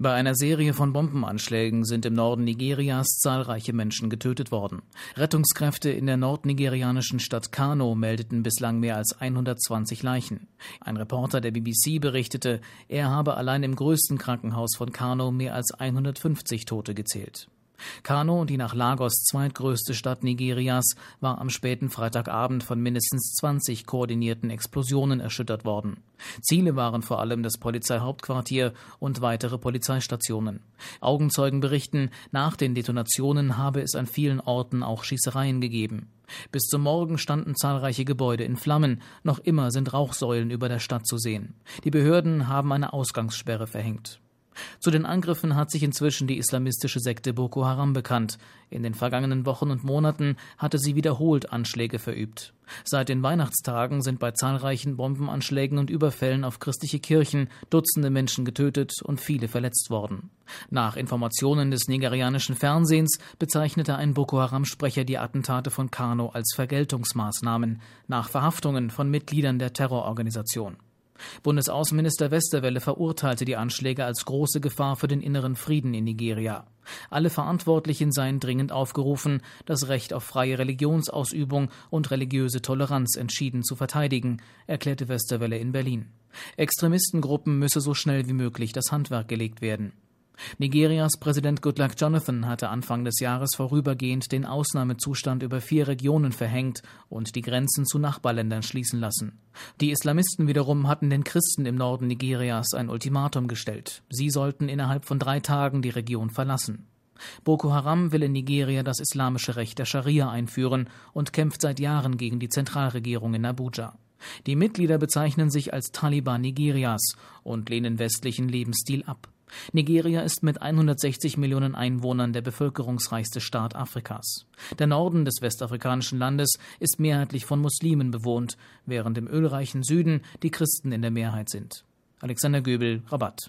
Bei einer Serie von Bombenanschlägen sind im Norden Nigerias zahlreiche Menschen getötet worden. Rettungskräfte in der nordnigerianischen Stadt Kano meldeten bislang mehr als 120 Leichen. Ein Reporter der BBC berichtete, er habe allein im größten Krankenhaus von Kano mehr als 150 Tote gezählt. Kano, die nach Lagos zweitgrößte Stadt Nigerias, war am späten Freitagabend von mindestens 20 koordinierten Explosionen erschüttert worden. Ziele waren vor allem das Polizeihauptquartier und weitere Polizeistationen. Augenzeugen berichten, nach den Detonationen habe es an vielen Orten auch Schießereien gegeben. Bis zum Morgen standen zahlreiche Gebäude in Flammen, noch immer sind Rauchsäulen über der Stadt zu sehen. Die Behörden haben eine Ausgangssperre verhängt. Zu den Angriffen hat sich inzwischen die islamistische Sekte Boko Haram bekannt. In den vergangenen Wochen und Monaten hatte sie wiederholt Anschläge verübt. Seit den Weihnachtstagen sind bei zahlreichen Bombenanschlägen und Überfällen auf christliche Kirchen Dutzende Menschen getötet und viele verletzt worden. Nach Informationen des nigerianischen Fernsehens bezeichnete ein Boko Haram-Sprecher die Attentate von Kano als Vergeltungsmaßnahmen nach Verhaftungen von Mitgliedern der Terrororganisation. Bundesaußenminister Westerwelle verurteilte die Anschläge als große Gefahr für den inneren Frieden in Nigeria. Alle Verantwortlichen seien dringend aufgerufen, das Recht auf freie Religionsausübung und religiöse Toleranz entschieden zu verteidigen, erklärte Westerwelle in Berlin. Extremistengruppen müsse so schnell wie möglich das Handwerk gelegt werden. Nigerias Präsident Goodluck Jonathan hatte Anfang des Jahres vorübergehend den Ausnahmezustand über 4 Regionen verhängt und die Grenzen zu Nachbarländern schließen lassen. Die Islamisten wiederum hatten den Christen im Norden Nigerias ein Ultimatum gestellt. Sie sollten innerhalb von 3 Tagen die Region verlassen. Boko Haram will in Nigeria das islamische Recht der Scharia einführen und kämpft seit Jahren gegen die Zentralregierung in Abuja. Die Mitglieder bezeichnen sich als Taliban Nigerias und lehnen westlichen Lebensstil ab. Nigeria ist mit 160 Millionen Einwohnern der bevölkerungsreichste Staat Afrikas. Der Norden des westafrikanischen Landes ist mehrheitlich von Muslimen bewohnt, während im ölreichen Süden die Christen in der Mehrheit sind. Alexander Göbel, Rabat.